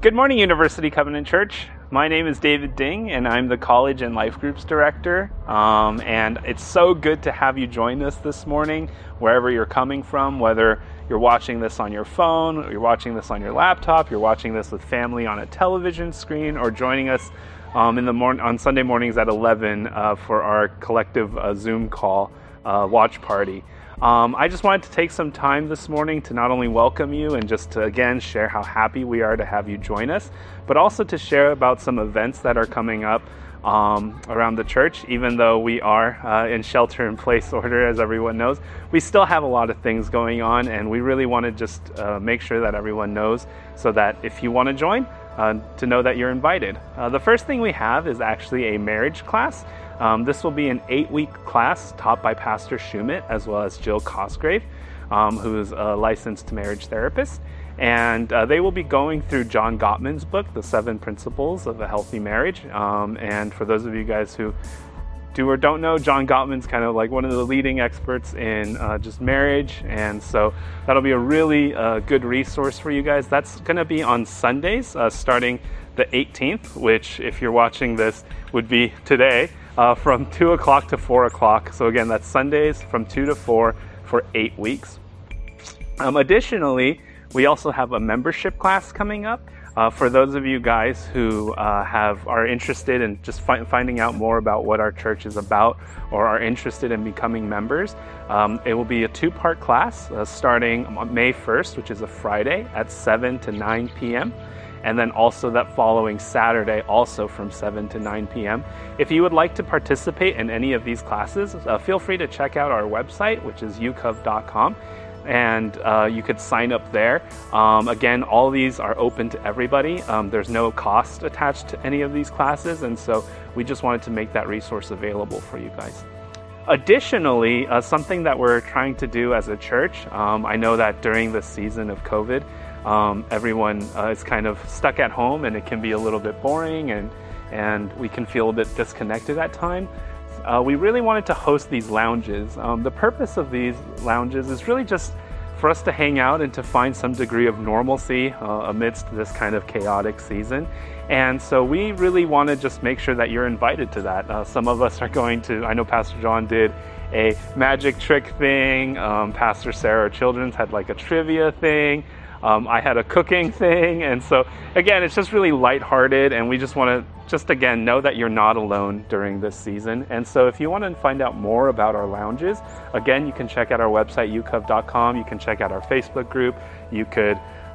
Good morning, University Covenant Church. My name is David Ding, and I'm the College and Life Groups Director. And it's so good to have you join us this morning, wherever you're coming from, whether you're watching this on your phone, or you're watching this on your laptop, you're watching this with family on a television screen, or joining us on Sunday mornings at 11 for our collective Zoom call watch party. I just wanted to take some time this morning to not only welcome you and just to again share how happy we are to have you join us, but also to share about some events that are coming up around the church. Even though we are in shelter-in-place order, as everyone knows, we still have a lot of things going on, and we really want to just make sure that everyone knows, so that if you want to join, to know that you're invited. The first thing we have is actually a marriage class. This will be an 8-week class taught by Pastor Schumit as well as Jill Cosgrave, who is a licensed marriage therapist. And they will be going through John Gottman's book, The 7 Principles of a Healthy Marriage. And for those of you guys who do or don't know, John Gottman's kind of like one of the leading experts in just marriage. And so that'll be a really good resource for you guys. That's going to be on Sundays starting the 18th, which if you're watching this would be today. From 2 o'clock to 4 o'clock. So again, that's Sundays from 2 to 4 for 8 weeks. Additionally, we also have a membership class coming up. For those of you guys who are interested in just finding out more about what our church is about, or are interested in becoming members, it will be a 2-part class starting on May 1st, which is a Friday at 7 to 9 p.m. And then also that following Saturday, also from 7 to 9 p.m. If you would like to participate in any of these classes, feel free to check out our website, which is ucov.com, and you could sign up there. Again, all these are open to everybody. There's no cost attached to any of these classes, and so we just wanted to make that resource available for you guys. Additionally, something that we're trying to do as a church, I know that during the season of COVID, everyone is kind of stuck at home, and it can be a little bit boring, and we can feel a bit disconnected at times. We really wanted to host these lounges. The purpose of these lounges is really just for us to hang out and to find some degree of normalcy amidst this kind of chaotic season. And so we really want to just make sure that you're invited to that. Some of us are going to, I know Pastor John did a magic trick thing. Pastor Sarah Children's had like a trivia thing. I had a cooking thing, and so again, it's just really lighthearted, and we just want to again know that you're not alone during this season. And so if you want to find out more about our lounges, again, you can check out our website, ucov.com. You can check out our Facebook group. You could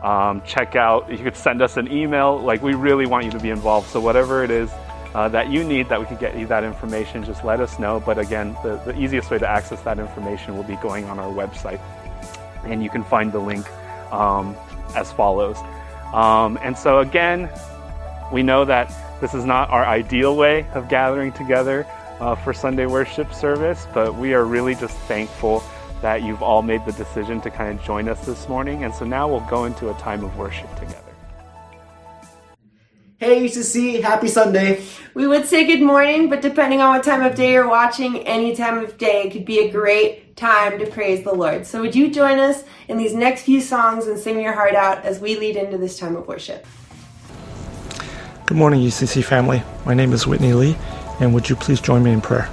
you could send us an email. Like, we really want you to be involved. So whatever it is that you need that we can get you that information, just let us know. But again, the easiest way to access that information will be going on our website, and you can find the link as follows. And so again, we know that this is not our ideal way of gathering together for Sunday worship service, but we are really just thankful that you've all made the decision to kind of join us this morning. And so now we'll go into a time of worship together. Hey UCC, happy Sunday. We would say good morning, but depending on what time of day you're watching, any time of day could be a great time to praise the Lord. So would you join us in these next few songs and sing your heart out as we lead into this time of worship? Good morning, UCC family. My name is Whitney Lee, and would you please join me in prayer?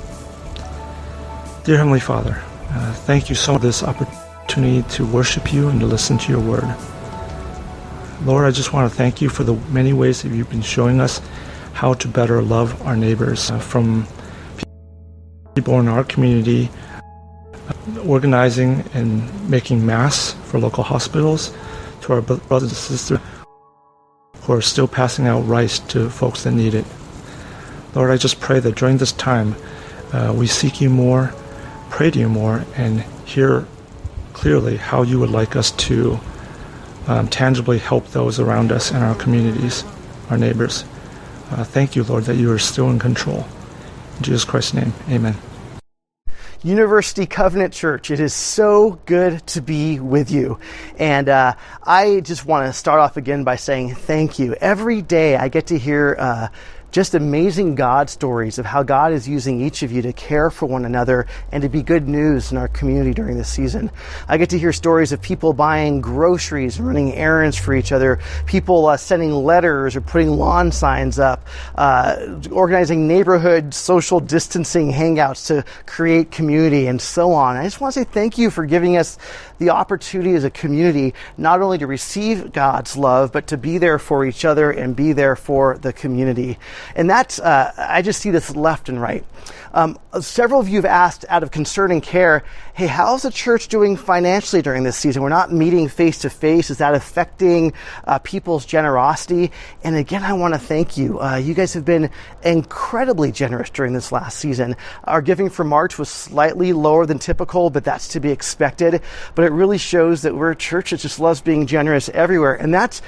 Dear Heavenly Father, thank you so much for this opportunity to worship you and to listen to your word. Lord, I just want to thank you for the many ways that you've been showing us how to better love our neighbors, from people in our community, organizing and making masks for local hospitals, to our brothers and sisters who are still passing out rice to folks that need it. Lord, I just pray that during this time we seek you more, pray to you more, and hear clearly how you would like us to tangibly help those around us in our communities, our neighbors. Thank you, Lord, that you are still in control. In Jesus Christ's name, amen. University Covenant Church, it is so good to be with you. And I just want to start off again by saying thank you. Every day I get to hear just amazing God stories of how God is using each of you to care for one another and to be good news in our community during this season. I get to hear stories of people buying groceries and running errands for each other, people sending letters or putting lawn signs up, organizing neighborhood social distancing hangouts to create community, and so on. I just want to say thank you for giving us the opportunity as a community not only to receive God's love, but to be there for each other and be there for the community. And that's, I just see this left and right. Several of you have asked out of concern and care, hey, how's the church doing financially during this season? We're not meeting face to face. Is that affecting people's generosity? And again, I want to thank you. You guys have been incredibly generous during this last season. Our giving for March was slightly lower than typical, but that's to be expected. But it really shows that we're a church that just loves being generous everywhere. And that's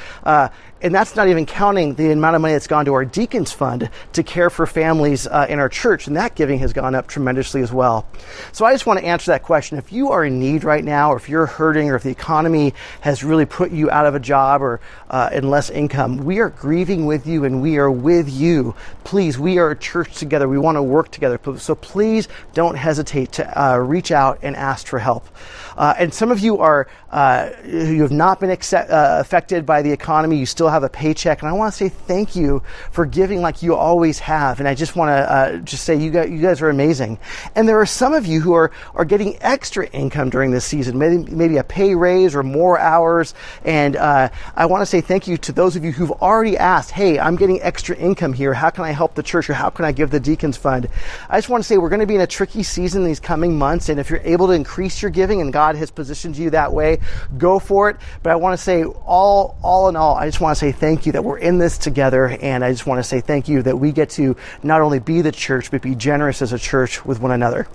not even counting the amount of money that's gone to our Deacons Fund to care for families in our church. And that giving has gone up tremendously as well. So I just want to answer that question. If you are in need right now, or if you're hurting, or if the economy has really put you out of a job or in less income, we are grieving with you and we are with you. Please, we are a church together. We want to work together. So please don't hesitate to reach out and ask for help. And some of you are you have not been affected by the economy. You still have a paycheck, and I want to say thank you for giving like you always have. And I just want to just say you guys are amazing. And there are some of you who are getting extra income during this season, maybe a pay raise or more hours. And I want to say thank you to those of you who've already asked, hey, I'm getting extra income here. How can I help the church, or how can I give the Deacons Fund? I just want to say we're going to be in a tricky season these coming months, and if you're able to increase your giving and God has positioned you that way, go for it. But I want to say all in all, I just want to say thank you that we're in this together, and I just want to say thank you that we get to not only be the church, but be generous as a church with one another.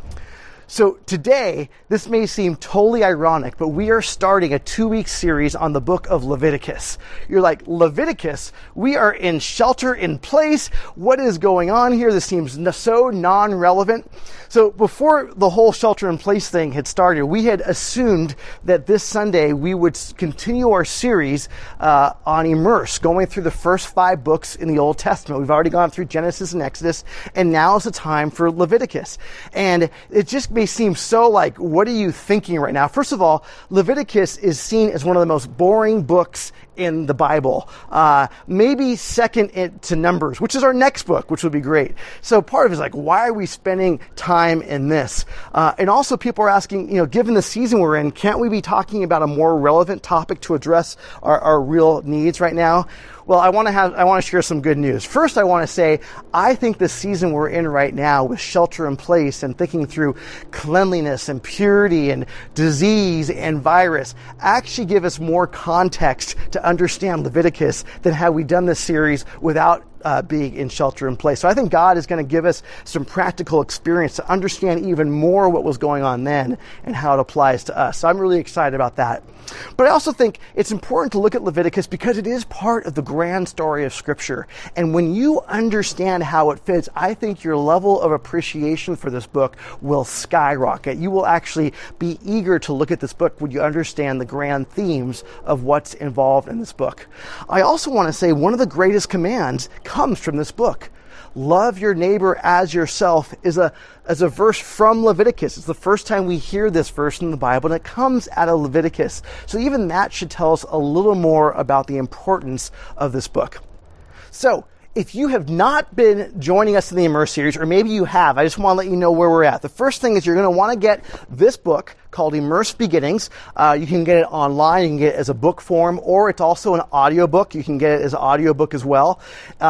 So today, this may seem totally ironic, but we are starting a 2-week series on the book of Leviticus. You're like, Leviticus? We are in shelter in place. What is going on here? This seems so non-relevant. So before the whole shelter in place thing had started, we had assumed that this Sunday we would continue our series on Immerse, going through the first 5 books in the Old Testament. We've already gone through Genesis and Exodus, and now is the time for Leviticus. And it just may seem so like, what are you thinking right now? First of all, Leviticus is seen as one of the most boring books in the Bible, maybe second to Numbers, which is our next book, which would be great. So part of it is like, why are we spending time in this? And also people are asking, given the season we're in, can't we be talking about a more relevant topic to address our real needs right now? Well, I want to share some good news. First, I want to say, I think the season we're in right now with shelter in place and thinking through cleanliness and purity and disease and virus actually give us more context to understand Leviticus than had we done this series without being in shelter in place. So I think God is going to give us some practical experience to understand even more what was going on then and how it applies to us. So I'm really excited about that. But I also think it's important to look at Leviticus because it is part of the grand story of Scripture. And when you understand how it fits, I think your level of appreciation for this book will skyrocket. You will actually be eager to look at this book when you understand the grand themes of what's involved in this book. I also want to say one of the greatest commands comes from this book. Love your neighbor as yourself is a verse from Leviticus. It's the first time we hear this verse in the Bible, and it comes out of Leviticus. So even that should tell us a little more about the importance of this book. So if you have not been joining us in the Immerse series, or maybe you have, I just want to let you know where we're at. The first thing is you're going to want to get this book called Immerse Beginnings. You can get it online, you can get it as a book form, or it's also an audiobook. You can get it as an audiobook as well.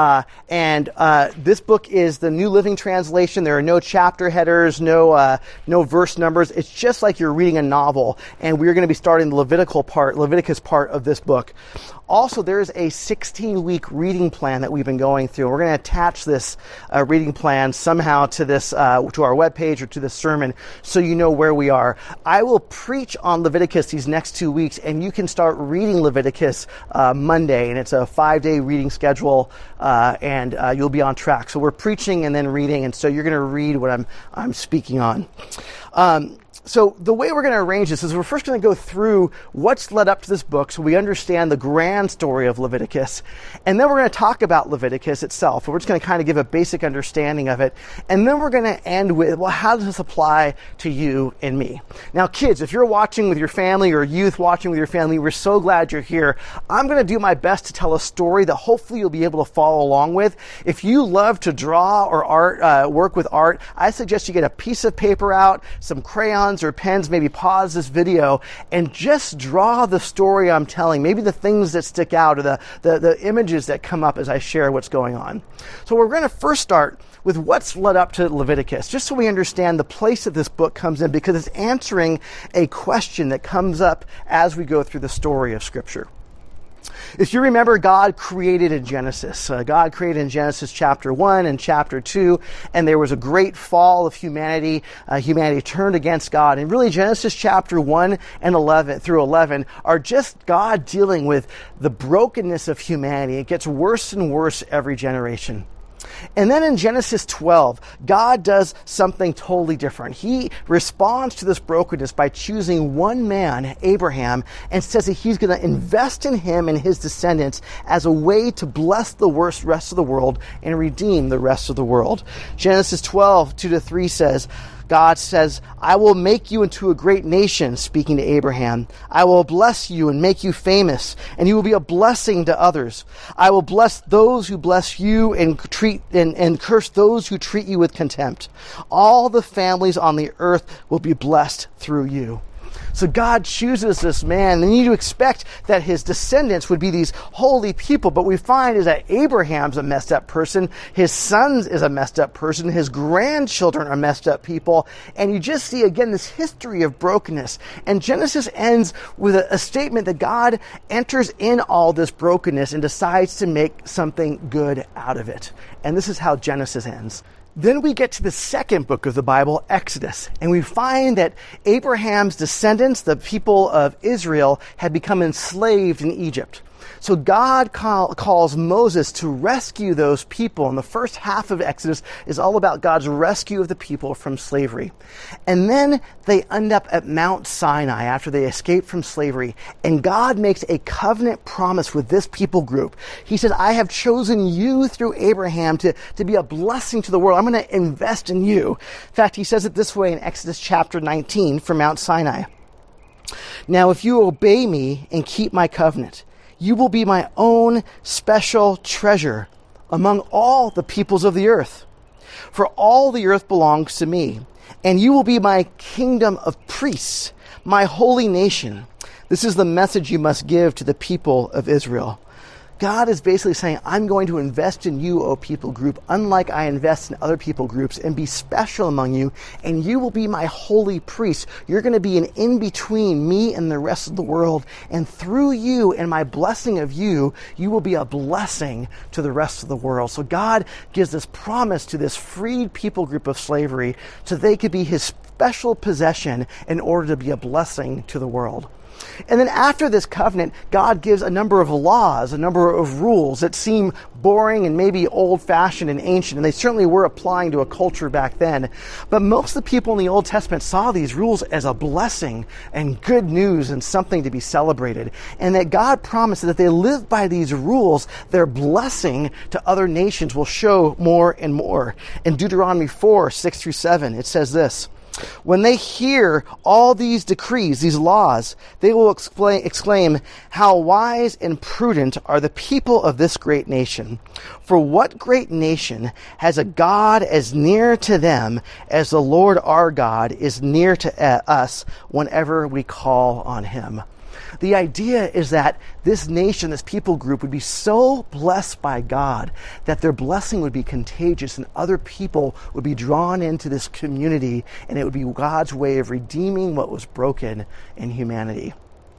And this book is the New Living Translation. There are no chapter headers, no verse numbers. It's just like you're reading a novel, and we're going to be starting the Leviticus part of this book. Also, there's a 16-week reading plan that we've been going through. We're going to attach this reading plan somehow to this to our webpage or to this sermon so you know where we are. I will preach on Leviticus these next 2 weeks, and you can start reading Leviticus Monday, and it's a 5-day reading schedule, and you'll be on track. So we're preaching and then reading, and so you're going to read what I'm speaking on. So the way we're going to arrange this is we're first going to go through what's led up to this book so we understand the grand story of Leviticus. And then we're going to talk about Leviticus itself. We're just going to kind of give a basic understanding of it. And then we're going to end with, well, how does this apply to you and me? Now, kids, if you're watching with your family or youth watching with your family, we're so glad you're here. I'm going to do my best to tell a story that hopefully you'll be able to follow along with. If you love to draw or work with art, I suggest you get a piece of paper out, some crayons or pens, maybe pause this video and just draw the story I'm telling, maybe the things that stick out or the images that come up as I share what's going on. So we're going to first start with what's led up to Leviticus, just so we understand the place that this book comes in, because it's answering a question that comes up as we go through the story of Scripture. If you remember, God created in Genesis. God created in Genesis chapter 1 and chapter 2, and there was a great fall of humanity. Humanity turned against God. And really, Genesis chapter 1 and 11 through 11 are just God dealing with the brokenness of humanity. It gets worse and worse every generation. And then in Genesis 12, God does something totally different. He responds to this brokenness by choosing one man, Abraham, and says that he's going to invest in him and his descendants as a way to bless the worst rest of the world and redeem the rest of the world. Genesis 12, 2-3 says, God says, I will make you into a great nation, speaking to Abraham. I will bless you and make you famous, and you will be a blessing to others. I will bless those who bless you and curse those who treat you with contempt. All the families on the earth will be blessed through you. So God chooses this man, and you expect that his descendants would be these holy people, but we find is that Abraham's a messed up person, his sons is a messed up person, his grandchildren are messed up people, and you just see again this history of brokenness. And Genesis ends with a statement that God enters in all this brokenness and decides to make something good out of it. And this is how Genesis ends. Then we get to the second book of the Bible, Exodus, and we find that Abraham's descendants, the people of Israel, had become enslaved in Egypt. So God calls Moses to rescue those people, and the first half of Exodus is all about God's rescue of the people from slavery. And then they end up at Mount Sinai after they escape from slavery, and God makes a covenant promise with this people group. He says, I have chosen you through Abraham to be a blessing to the world. I'm going to invest in you. In fact, he says it this way in Exodus chapter 19 from Mount Sinai. Now, if you obey me and keep my covenant, you will be my own special treasure among all the peoples of the earth. For all the earth belongs to me, and you will be my kingdom of priests, my holy nation. This is the message you must give to the people of Israel. God is basically saying, I'm going to invest in you, O people group, unlike I invest in other people groups, and be special among you, and you will be my holy priest. You're going to be an in-between me and the rest of the world, and through you and my blessing of you, you will be a blessing to the rest of the world. So God gives this promise to this freed people group of slavery so they could be his special possession in order to be a blessing to the world. And then after this covenant, God gives a number of laws, a number of rules that seem boring and maybe old-fashioned and ancient, and they certainly were applying to a culture back then. But most of the people in the Old Testament saw these rules as a blessing and good news and something to be celebrated. And that God promised that if they live by these rules, their blessing to other nations will show more and more. In Deuteronomy 4, 6-7, it says this, when they hear all these decrees, these laws, they will exclaim, how wise and prudent are the people of this great nation. For what great nation has a God as near to them as the Lord our God is near to us whenever we call on him? The idea is that this nation, this people group, would be so blessed by God that their blessing would be contagious and other people would be drawn into this community, and it would be God's way of redeeming what was broken in humanity.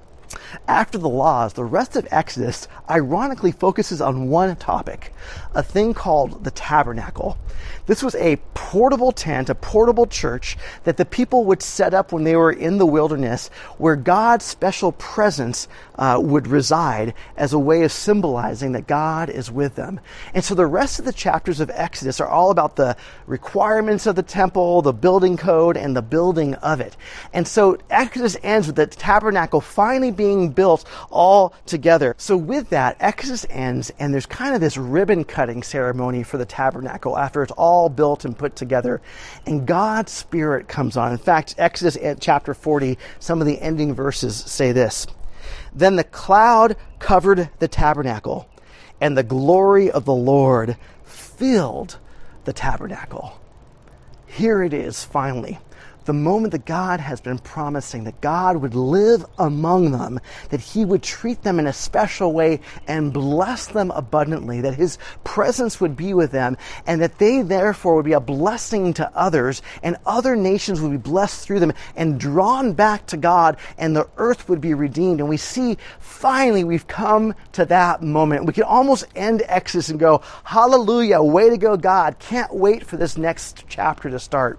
After the laws, the rest of Exodus ironically focuses on one topic, a thing called the tabernacle. This was a portable tent, a portable church that the people would set up when they were in the wilderness, where God's special presence would reside as a way of symbolizing that God is with them. And so the rest of the chapters of Exodus are all about the requirements of the temple, the building code, and the building of it. And so Exodus ends with the tabernacle finally being built all together. So with that, Exodus ends, and there's kind of this ribbon cutting ceremony for the tabernacle after it's all built and put together. And God's Spirit comes on. In fact, Exodus chapter 40, some of the ending verses say this: "Then the cloud covered the tabernacle, and the glory of the Lord filled the tabernacle." Here it is, finally. The moment that God has been promising that God would live among them, that he would treat them in a special way and bless them abundantly, that his presence would be with them, and that they therefore would be a blessing to others, and other nations would be blessed through them and drawn back to God, and the earth would be redeemed. And we see finally we've come to that moment. We can almost end Exodus and go, hallelujah, way to go, God. Can't wait for this next chapter to start.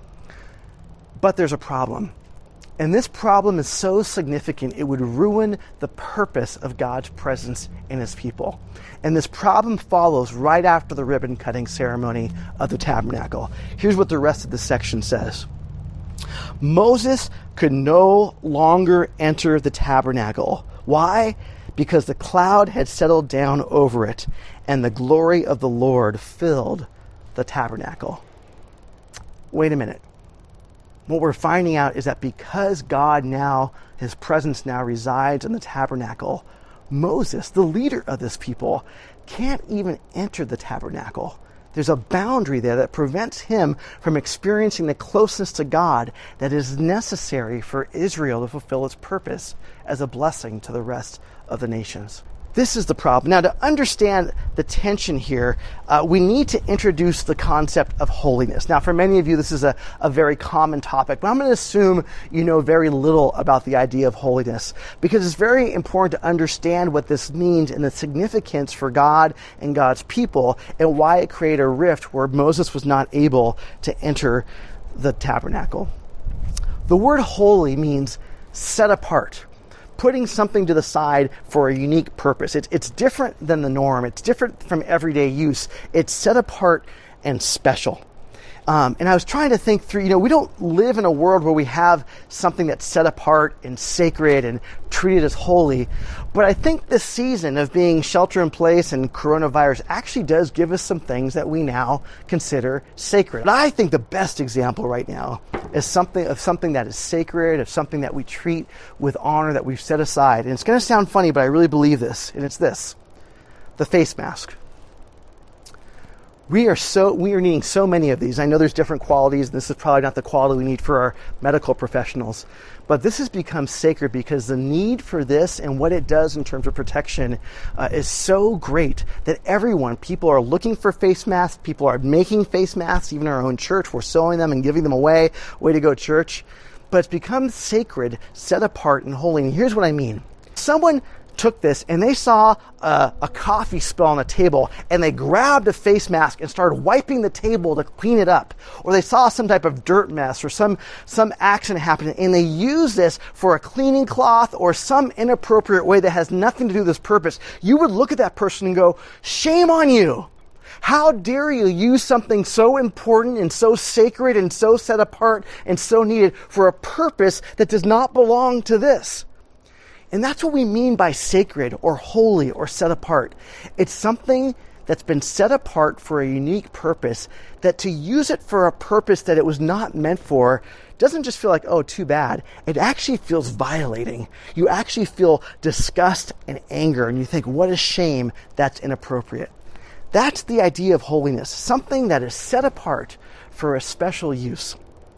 But there's a problem. And this problem is so significant, it would ruin the purpose of God's presence in his people. And this problem follows right after the ribbon cutting ceremony of the tabernacle. Here's what the rest of the section says. Moses could no longer enter the tabernacle. Why? Because the cloud had settled down over it, and the glory of the Lord filled the tabernacle. Wait a minute. What we're finding out is that because God now, his presence now resides in the tabernacle, Moses, the leader of this people, can't even enter the tabernacle. There's a boundary there that prevents him from experiencing the closeness to God that is necessary for Israel to fulfill its purpose as a blessing to the rest of the nations. This is the problem. Now, to understand the tension here, we need to introduce the concept of holiness. Now, for many of you, this is a very common topic, but I'm going to assume you know very little about the idea of holiness, because it's very important to understand what this means and the significance for God and God's people, and why it created a rift where Moses was not able to enter the tabernacle. The word holy means set apart, putting something to the side for a unique purpose. It's different than the norm. It's different from everyday use. It's set apart and special. And I was trying to think through, we don't live in a world where we have something that's set apart and sacred and treated as holy. But I think this season of being shelter in place and coronavirus actually does give us some things that we now consider sacred. But I think the best example right now is something that is sacred, of something that we treat with honor, that we've set aside. And it's going to sound funny, but I really believe this, and it's this: the face mask. We are needing so many of these. I know there's different qualities, and this is probably not the quality we need for our medical professionals. But this has become sacred because the need for this and what it does in terms of protection is so great that people are looking for face masks. People are making face masks, even in our own church. We're sewing them and giving them away. Way to go, church. But it's become sacred, set apart, and holy. And here's what I mean. Someone took this and they saw a coffee spill on the table, and they grabbed a face mask and started wiping the table to clean it up. Or they saw some type of dirt mess or some accident happening, and they used this for a cleaning cloth or some inappropriate way that has nothing to do with this purpose. You would look at that person and go, shame on you. How dare you use something so important and so sacred and so set apart and so needed for a purpose that does not belong to this? And that's what we mean by sacred or holy or set apart. It's something that's been set apart for a unique purpose, that to use it for a purpose that it was not meant for doesn't just feel like, oh, too bad. It actually feels violating. You actually feel disgust and anger, and you think, what a shame, that's inappropriate. That's the idea of holiness, something that is set apart for a special use.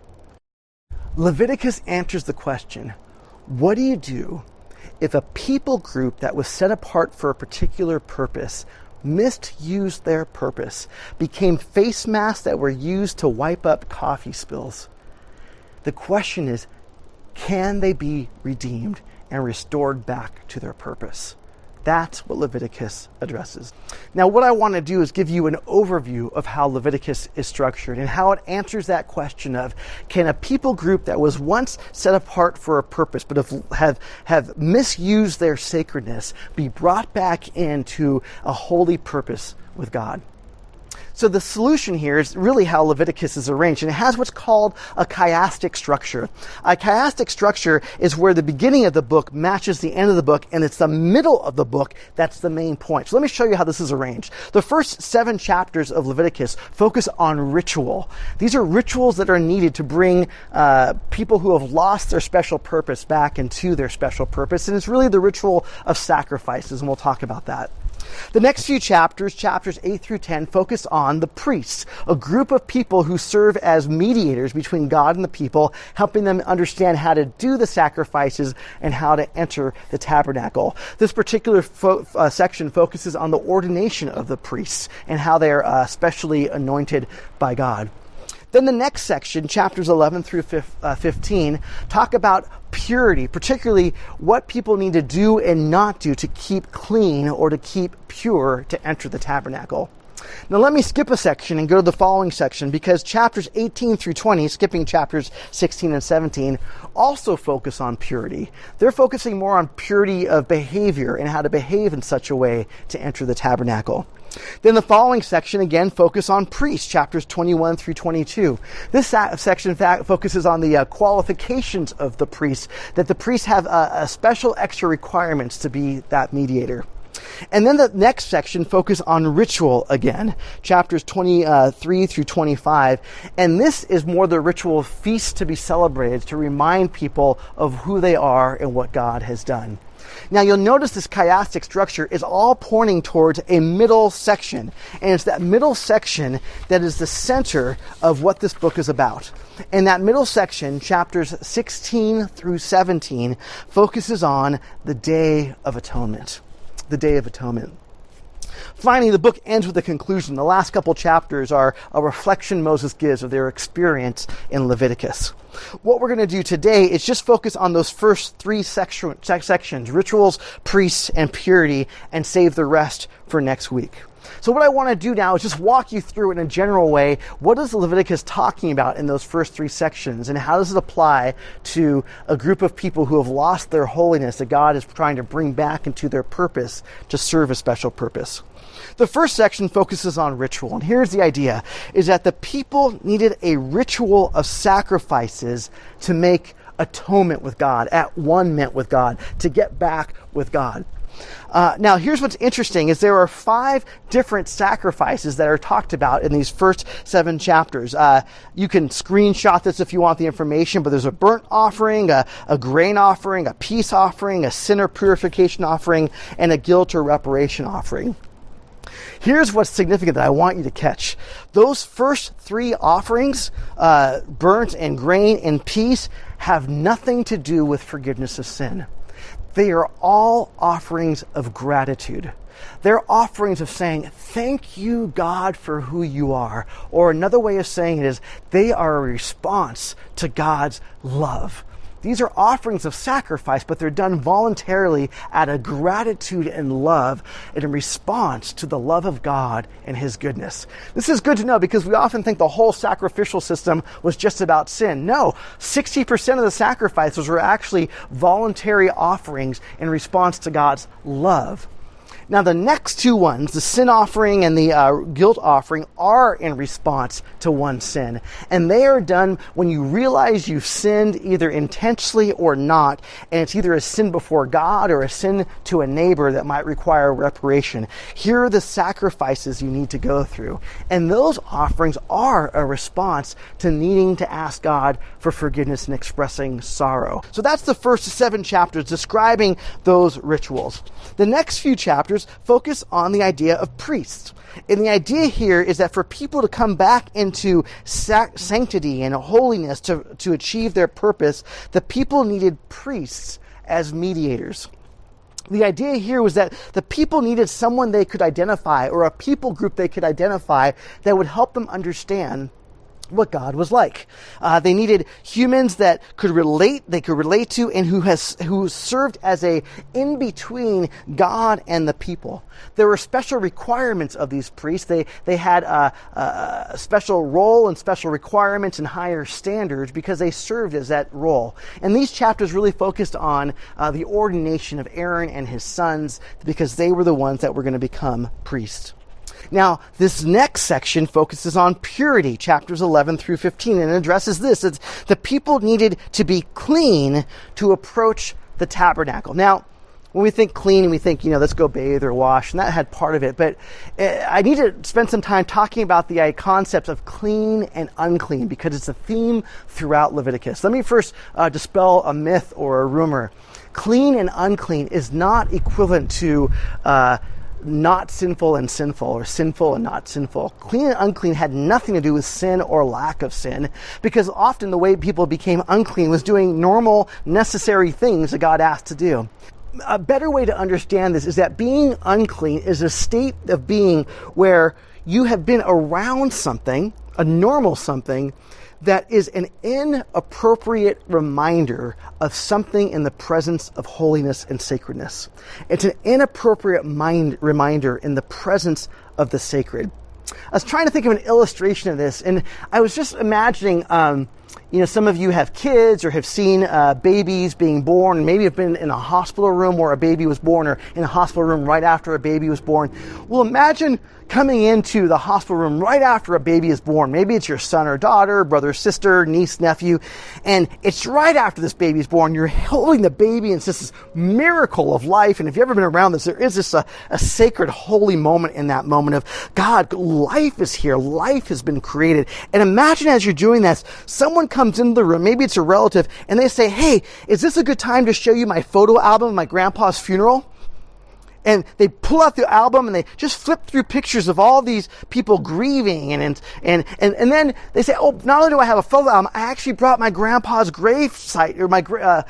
Leviticus answers the question, what do you do if a people group that was set apart for a particular purpose misused their purpose, became face masks that were used to wipe up coffee spills? The question is, can they be redeemed? and restored back to their purpose. That's what Leviticus addresses. Now, what I want to do is give you an overview of how Leviticus is structured and how it answers that question of, can a people group that was once set apart for a purpose but have misused their sacredness be brought back into a holy purpose with God? So the solution here is really how Leviticus is arranged, and it has what's called a chiastic structure. A chiastic structure is where the beginning of the book matches the end of the book, and it's the middle of the book that's the main point. So let me show you how this is arranged. The first 7 chapters of Leviticus focus on ritual. These are rituals that are needed to bring people who have lost their special purpose back into their special purpose, and it's really the ritual of sacrifices, and we'll talk about that. The next few chapters, chapters 8 through 10, focus on the priests, a group of people who serve as mediators between God and the people, helping them understand how to do the sacrifices and how to enter the tabernacle. This particular section focuses on the ordination of the priests and how they're specially anointed by God. Then the next section, chapters 11 through 15, talk about purity, particularly what people need to do and not do to keep clean or to keep pure to enter the tabernacle. Now let me skip a section and go to the following section, because chapters 18 through 20, skipping chapters 16 and 17, also focus on purity. They're focusing more on purity of behavior and how to behave in such a way to enter the tabernacle. Then the following section, again, focus on priests, chapters 21 through 22. This section, in fact, focuses on the qualifications of the priests, that the priests have special extra requirements to be that mediator. And then the next section focus on ritual again, chapters 23 through 25. And this is more the ritual feasts to be celebrated to remind people of who they are and what God has done. Now you'll notice this chiastic structure is all pointing towards a middle section. And it's that middle section that is the center of what this book is about. And that middle section, chapters 16 through 17, focuses on the Day of Atonement. The Day of Atonement. Finally, the book ends with a conclusion. The last couple chapters are a reflection Moses gives of their experience in Leviticus. What we're going to do today is just focus on those first 3 sections, rituals, priests, and purity, and save the rest for next week. So what I want to do now is just walk you through in a general way, what is Leviticus talking about in those first 3 sections, and how does it apply to a group of people who have lost their holiness that God is trying to bring back into their purpose to serve a special purpose. The first section focuses on ritual, and here's the idea, is that the people needed a ritual of sacrifices to make atonement with God, at one-ment with God, to get back with God. Now, here's what's interesting, is there are 5 different sacrifices that are talked about in these first 7 chapters. You can screenshot this if you want the information, but there's a burnt offering, a grain offering, a peace offering, a sinner purification offering, and a guilt or reparation offering. Here's what's significant that I want you to catch. Those first 3 offerings, burnt and grain and peace, have nothing to do with forgiveness of sin. They are all offerings of gratitude. They're offerings of saying, thank you, God, for who you are. Or another way of saying it is, they are a response to God's love. These are offerings of sacrifice, but they're done voluntarily out of gratitude and love and in response to the love of God and His goodness. This is good to know because we often think the whole sacrificial system was just about sin. No, 60% of the sacrifices were actually voluntary offerings in response to God's love. Now the next 2 ones, the sin offering and the guilt offering, are in response to one sin. And they are done when you realize you've sinned either intentionally or not, and it's either a sin before God or a sin to a neighbor that might require reparation. Here are the sacrifices you need to go through. And those offerings are a response to needing to ask God for forgiveness and expressing sorrow. So that's the first 7 chapters describing those rituals. The next few chapters focus on the idea of priests. And the idea here is that for people to come back into sanctity and holiness to achieve their purpose, the people needed priests as mediators. The idea here was that the people needed someone they could identify, or a people group they could identify, that would help them understand what God was like. They needed humans that they could relate to, and who served as a in between God and the people. There were special requirements of these priests. They had a special role and special requirements and higher standards because they served as that role. And these chapters really focused on the ordination of Aaron and his sons because they were the ones that were going to become priests. Now, this next section focuses on purity, chapters 11 through 15, and addresses this. It's the people needed to be clean to approach the tabernacle. Now, when we think clean, we think, let's go bathe or wash, and that had part of it. But I need to spend some time talking about the concepts of clean and unclean because it's a theme throughout Leviticus. Let me first dispel a myth or a rumor. Clean and unclean is not equivalent to not sinful and sinful, or sinful and not sinful. Clean and unclean had nothing to do with sin or lack of sin, because often the way people became unclean was doing normal, necessary things that God asked to do. A better way to understand this is that being unclean is a state of being where you have been around something, a normal something, that is an inappropriate reminder of something in the presence of holiness and sacredness. It's an inappropriate reminder in the presence of the sacred. I was trying to think of an illustration of this, and I was just imagining, some of you have kids or have seen babies being born, and maybe have been in a hospital room where a baby was born, or in a hospital room right after a baby was born. Well, imagine coming into the hospital room right after a baby is born. Maybe it's your son or daughter, brother, sister, niece, nephew, and it's right after this baby is born. You're holding the baby, and it's just this miracle of life. And if you've ever been around this, there is this a sacred, holy moment in that moment of, God, life is here. Life has been created. And imagine as you're doing this, someone comes into the room, maybe it's a relative, and they say, hey, is this a good time to show you my photo album of my grandpa's funeral? And they pull out the album and they just flip through pictures of all these people grieving, and then they say, oh, not only do I have a photo album, I actually brought my grandpa's grave site, or my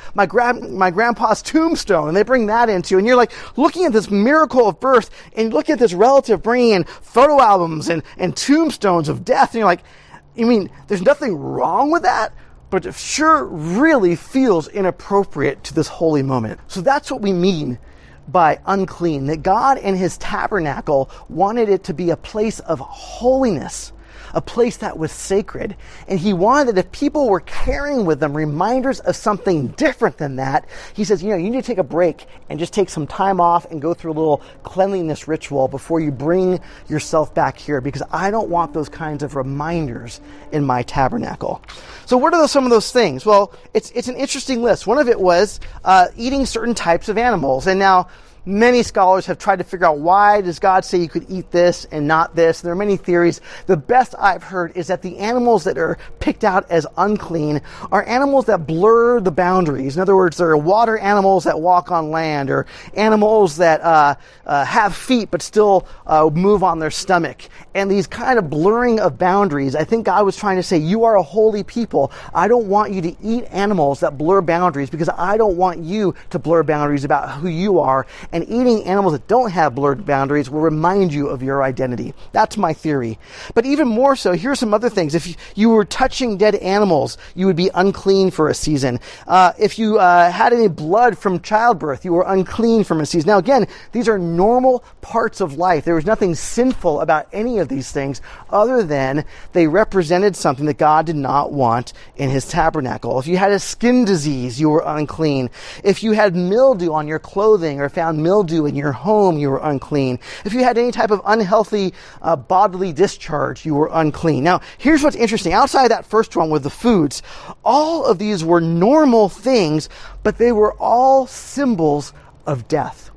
grandpa's tombstone, and they bring that into, and you're like looking at this miracle of birth, and look at this relative bringing in photo albums and tombstones of death, and you're like, there's nothing wrong with that, but it sure really feels inappropriate to this holy moment. So that's what we mean by unclean, that God in his tabernacle wanted it to be a place of holiness, a place that was sacred. And he wanted that if people were carrying with them reminders of something different than that, he says, you need to take a break and just take some time off and go through a little cleanliness ritual before you bring yourself back here, because I don't want those kinds of reminders in my tabernacle. So what are some of those things? Well, it's an interesting list. One of it was eating certain types of animals. And now, many scholars have tried to figure out, why does God say you could eat this and not this? There are many theories. The best I've heard is that the animals that are picked out as unclean are animals that blur the boundaries. In other words, there are water animals that walk on land, or animals that have feet but still move on their stomach. And these kind of blurring of boundaries, I think God was trying to say, you are a holy people. I don't want you to eat animals that blur boundaries, because I don't want you to blur boundaries about who you are. And eating animals that don't have blurred boundaries will remind you of your identity. That's my theory. But even more so, here's some other things. If you were touching dead animals, you would be unclean for a season. If you had any blood from childbirth, you were unclean from a season. Now again, these are normal parts of life. There was nothing sinful about any of these things, other than they represented something that God did not want in his tabernacle. If you had a skin disease, you were unclean. If you had mildew on your clothing, or found mildew in your home, you were unclean. If you had any type of unhealthy bodily discharge, you were unclean. Now, here's what's interesting. Outside of that first one with the foods, all of these were normal things, but they were all symbols of death.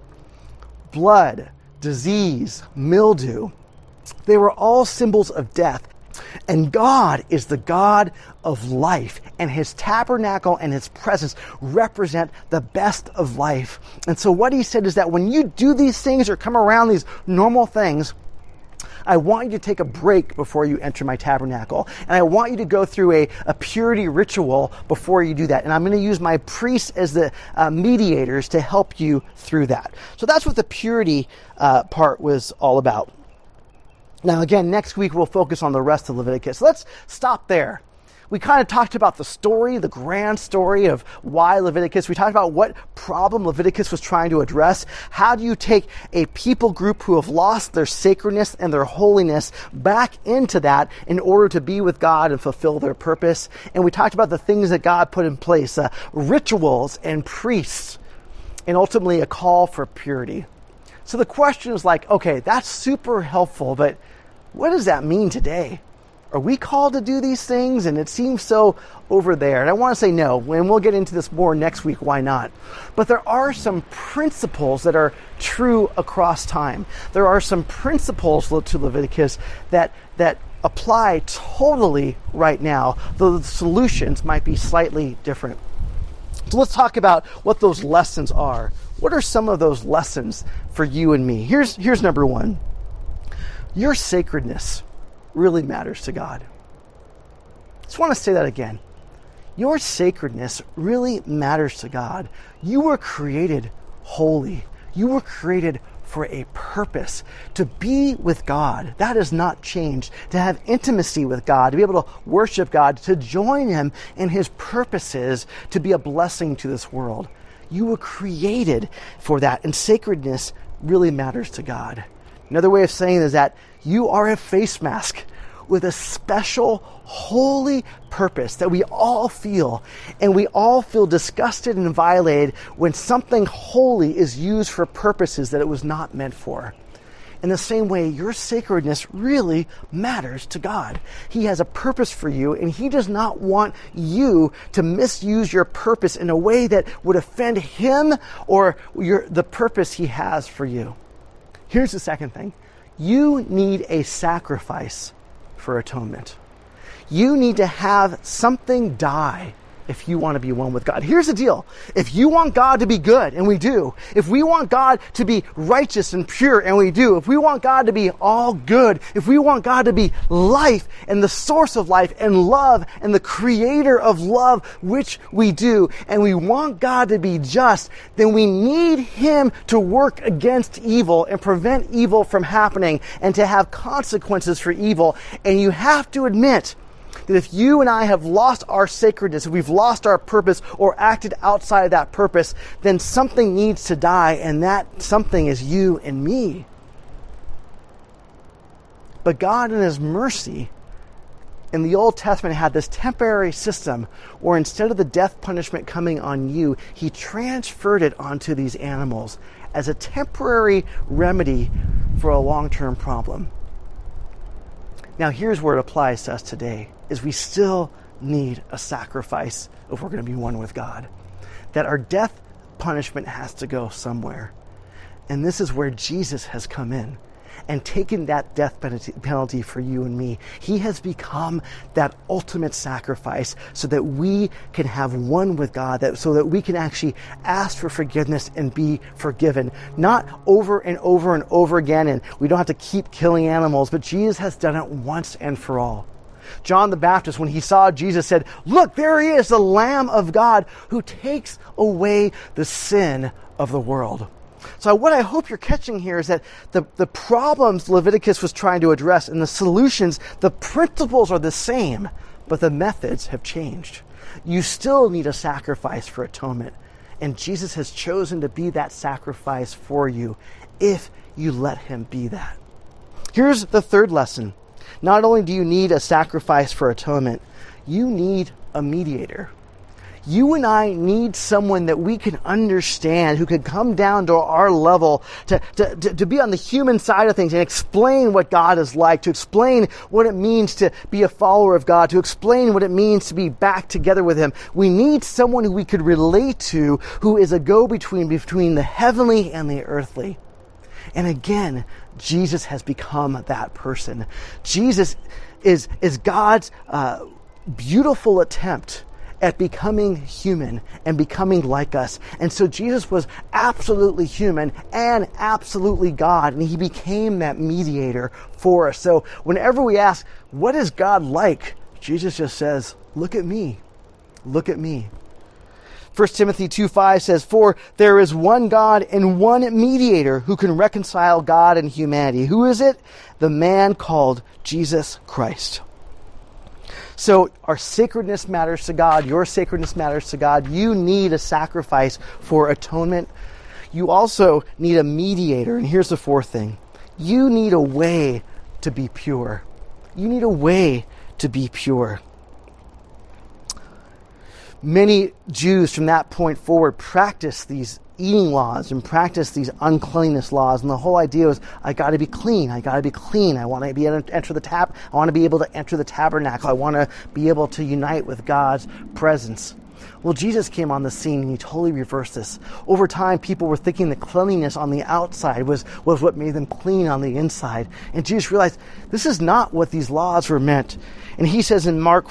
Blood, disease, mildew. They were all symbols of death. And God is the God of life, and his tabernacle and his presence represent the best of life. And so what he said is that when you do these things or come around these normal things, I want you to take a break before you enter my tabernacle. And I want you to go through a purity ritual before you do that. And I'm going to use my priests as the mediators to help you through that. So that's what the purity part was all about. Now, again, next week we'll focus on the rest of Leviticus. Let's stop there. We kind of talked about the story, the grand story of why Leviticus. We talked about what problem Leviticus was trying to address. How do you take a people group who have lost their sacredness and their holiness back into that in order to be with God and fulfill their purpose? And we talked about the things that God put in place, rituals and priests, and ultimately a call for purity. So the question is like, okay, that's super helpful, but what does that mean today? Are we called to do these things? And it seems so over there. And I want to say no, and we'll get into this more next week, why not? But there are some principles that are true across time. There are some principles to Leviticus that apply totally right now, though the solutions might be slightly different. So let's talk about what those lessons are. What are some of those lessons for you and me? Here's number one. Your sacredness really matters to God. Just want to say that again. Your sacredness really matters to God. You were created holy. You were created for a purpose, to be with God. That has not changed. To have intimacy with God, to be able to worship God, to join Him in His purposes, to be a blessing to this world. You were created for that, and sacredness really matters to God. Another way of saying it is that you are a face mask with a special, holy purpose that we all feel. And we all feel disgusted and violated when something holy is used for purposes that it was not meant for. In the same way, your sacredness really matters to God. He has a purpose for you, and He does not want you to misuse your purpose in a way that would offend Him or the purpose He has for you. Here's the second thing. You need a sacrifice for atonement. You need to have something die if you want to be one with God. Here's the deal. If you want God to be good, and we do, if we want God to be righteous and pure, and we do, if we want God to be all good, if we want God to be life and the source of life and love and the creator of love, which we do, and we want God to be just, then we need Him to work against evil and prevent evil from happening and to have consequences for evil. And you have to admit that if you and I have lost our sacredness, if we've lost our purpose or acted outside of that purpose, then something needs to die, and that something is you and me. But God in His mercy in the Old Testament had this temporary system where instead of the death punishment coming on you, He transferred it onto these animals as a temporary remedy for a long-term problem. Now here's where it applies to us today, is we still need a sacrifice if we're going to be one with God. That our death punishment has to go somewhere. And this is where Jesus has come in and taken that death penalty for you and me. He has become that ultimate sacrifice so that we can have one with God, so that we can actually ask for forgiveness and be forgiven. Not over and over and over again, and we don't have to keep killing animals, but Jesus has done it once and for all. John the Baptist, when he saw Jesus, said, "Look, there He is, the Lamb of God who takes away the sin of the world." So what I hope you're catching here is that the problems Leviticus was trying to address and the solutions, the principles are the same, but the methods have changed. You still need a sacrifice for atonement, and Jesus has chosen to be that sacrifice for you if you let Him be that. Here's the third lesson. Not only do you need a sacrifice for atonement, you need a mediator. You and I need someone that we can understand, who can come down to our level, to be on the human side of things and explain what God is like, to explain what it means to be a follower of God, to explain what it means to be back together with Him. We need someone who we could relate to, who is a go-between between the heavenly and the earthly. And again, Jesus has become that person. Jesus is God's beautiful attempt at becoming human and becoming like us. And so Jesus was absolutely human and absolutely God, and He became that mediator for us. So whenever we ask, what is God like? Jesus just says, look at me. Look at me. 1 Timothy 2:5 says, "For there is one God and one mediator who can reconcile God and humanity." Who is it? The man called Jesus Christ. So our sacredness matters to God. Your sacredness matters to God. You need a sacrifice for atonement. You also need a mediator. And here's the fourth thing. You need a way to be pure. You need a way to be pure. Many Jews from that point forward practiced these eating laws and practiced these uncleanness laws. And the whole idea was, I got to be clean. I got to be clean. I want to be able to enter I want to be able to enter the tabernacle. I want to be able to unite with God's presence. Well, Jesus came on the scene and he totally reversed this. Over time, people were thinking that cleanliness on the outside was what made them clean on the inside. And Jesus realized this is not what these laws were meant. And he says in Mark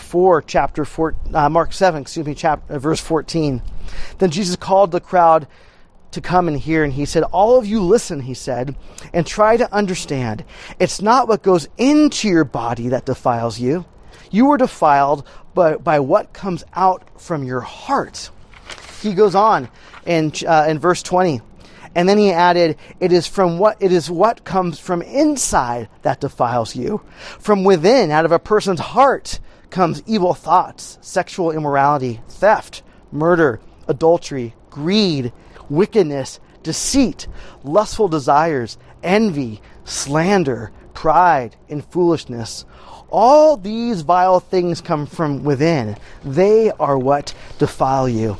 7, verse 14, then Jesus called the crowd to come and hear, and he said, all of you listen, he said, and try to understand. It's not what goes into your body that defiles you. You are defiled by what comes out from your heart. He goes on in verse 20. And then he added, it is what comes from inside that defiles you. From within, out of a person's heart, comes evil thoughts, sexual immorality, theft, murder, adultery, greed, wickedness, deceit, lustful desires, envy, slander, pride, and foolishness. All these vile things come from within. They are what defile you.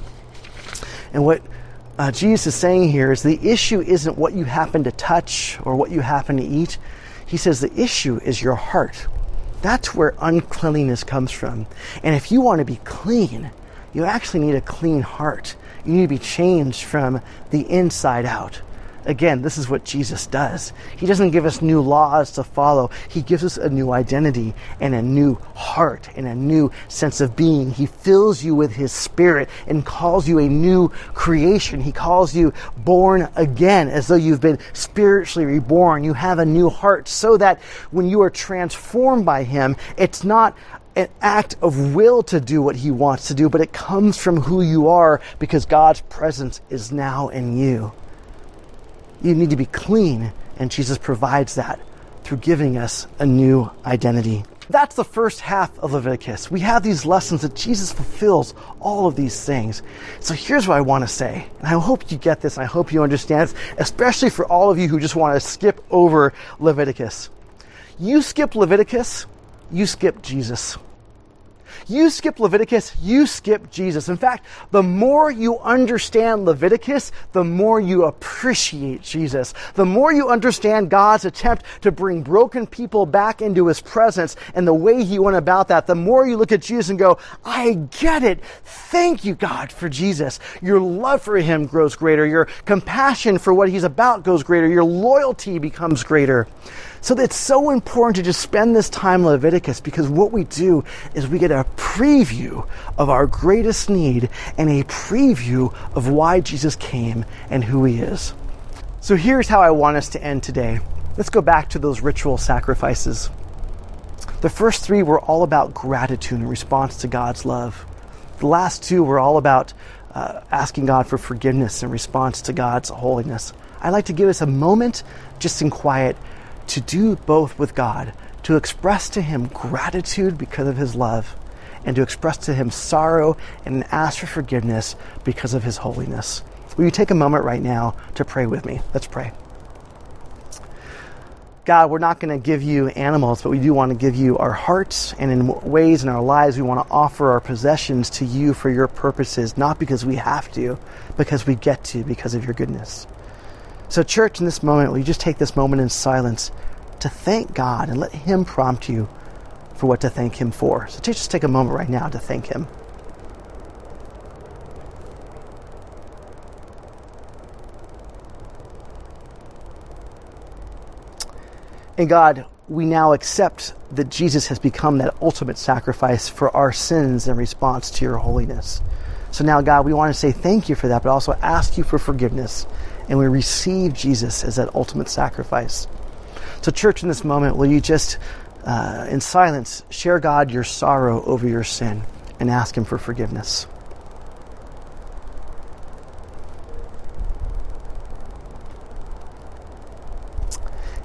And what Jesus is saying here is the issue isn't what you happen to touch or what you happen to eat. He says the issue is your heart. That's where uncleanliness comes from. And if you want to be clean, you actually need a clean heart. You need to be changed from the inside out. Again, this is what Jesus does. He doesn't give us new laws to follow. He gives us a new identity and a new heart and a new sense of being. He fills you with his spirit and calls you a new creation. He calls you born again, as though you've been spiritually reborn. You have a new heart so that when you are transformed by him, it's not an act of will to do what he wants to do, but it comes from who you are because God's presence is now in you. You need to be clean, and Jesus provides that through giving us a new identity. That's the first half of Leviticus. We have these lessons that Jesus fulfills all of these things. So here's what I want to say, and I hope you get this, and I hope you understand this, especially for all of you who just want to skip over Leviticus. You skip Leviticus, you skip Jesus. You skip Leviticus, you skip Jesus. In fact, the more you understand Leviticus, the more you appreciate Jesus. The more you understand God's attempt to bring broken people back into his presence and the way he went about that, the more you look at Jesus and go, I get it. Thank you, God, for Jesus. Your love for him grows greater. Your compassion for what he's about goes greater. Your loyalty becomes greater. So it's so important to just spend this time in Leviticus, because what we do is we get a preview of our greatest need and a preview of why Jesus came and who he is. So here's how I want us to end today. Let's go back to those ritual sacrifices. The first three were all about gratitude in response to God's love. The last two were all about asking God for forgiveness in response to God's holiness. I'd like to give us a moment just in quiet to do both with God, to express to him gratitude because of his love, and to express to him sorrow and ask for forgiveness because of his holiness. Will you take a moment right now to pray with me? Let's pray. God, we're not going to give you animals, but we do want to give you our hearts, and in ways in our lives we want to offer our possessions to you for your purposes, not because we have to, because we get to, because of your goodness. So church, in this moment, will you just take this moment in silence to thank God and let him prompt you for what to thank him for. So just take a moment right now to thank him. And God, we now accept that Jesus has become that ultimate sacrifice for our sins in response to your holiness. So now, God, we want to say thank you for that, but also ask you for forgiveness. And we receive Jesus as that ultimate sacrifice. So church, in this moment, will you just, in silence, share God your sorrow over your sin and ask him for forgiveness.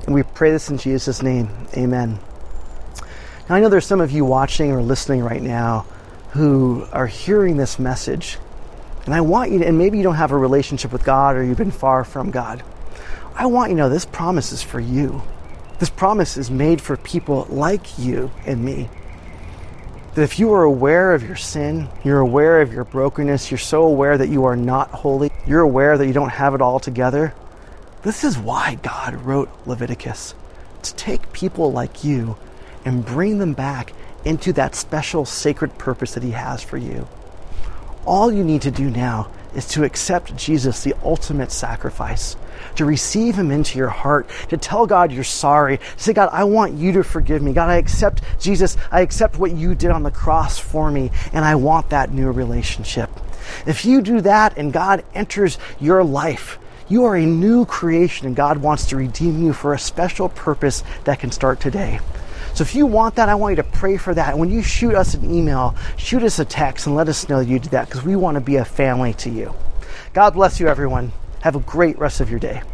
And we pray this in Jesus' name. Amen. Now, I know there's some of you watching or listening right now who are hearing this message. And I want you to, and maybe you don't have a relationship with God or you've been far from God. I want you to know this promise is for you. This promise is made for people like you and me. That if you are aware of your sin, you're aware of your brokenness, you're so aware that you are not holy, you're aware that you don't have it all together, this is why God wrote Leviticus. To take people like you and bring them back into that special sacred purpose that He has for you. All you need to do now is to accept Jesus, the ultimate sacrifice, to receive Him into your heart, to tell God you're sorry, to say, God, I want you to forgive me. God, I accept Jesus, I accept what you did on the cross for me, and I want that new relationship. If you do that and God enters your life, you are a new creation and God wants to redeem you for a special purpose that can start today. So if you want that, I want you to pray for that. And when you shoot us an email, shoot us a text and let us know you did that because we want to be a family to you. God bless you, everyone. Have a great rest of your day.